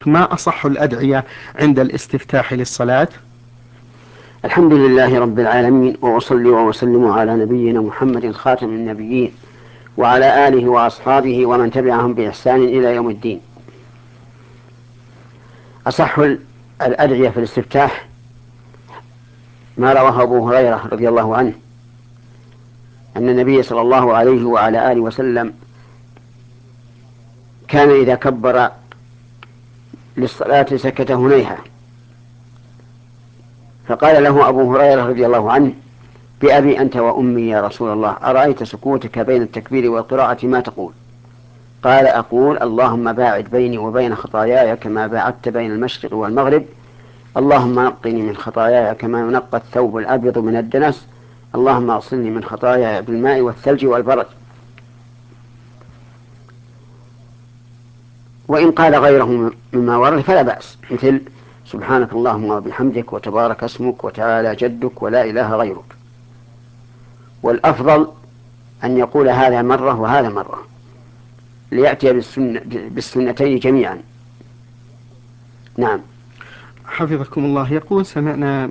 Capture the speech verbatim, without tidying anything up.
ما أصح الأدعية عند الاستفتاح للصلاة؟ الحمد لله رب العالمين، وأصلي وأسلم على نبينا محمد خاتم النبيين وعلى آله وأصحابه ومن تبعهم بإحسان إلى يوم الدين. أصح الأدعية في الاستفتاح ما رواه أبو هريرة رضي الله عنه أن النبي صلى الله عليه وعلى آله وسلم كان إذا كبر للصلاة سكت هنيهة، فقال له أبو هريرة رضي الله عنه: بأبي أنت وأمي يا رسول الله، أرأيت سكوتك بين التكبير والقراءة ما تقول؟ قال: أقول اللهم باعد بيني وبين خطاياي كما باعدت بين المشرق والمغرب، اللهم نقني من خطاياي كما ينقى الثوب الأبيض من الدنس، اللهم اغسلني من خطاياي بالماء والثلج والبرد. وإن قال غيره مما ورد فلا بأس، مثل سبحانك اللهم وبحمدك وتبارك اسمك وتعالى جدك ولا إله غيرك. والأفضل أن يقول هذا مرة وهذا مرة ليأتي بالسنة بالسنتين جميعا. نعم. حفظكم الله. يقول: سمعنا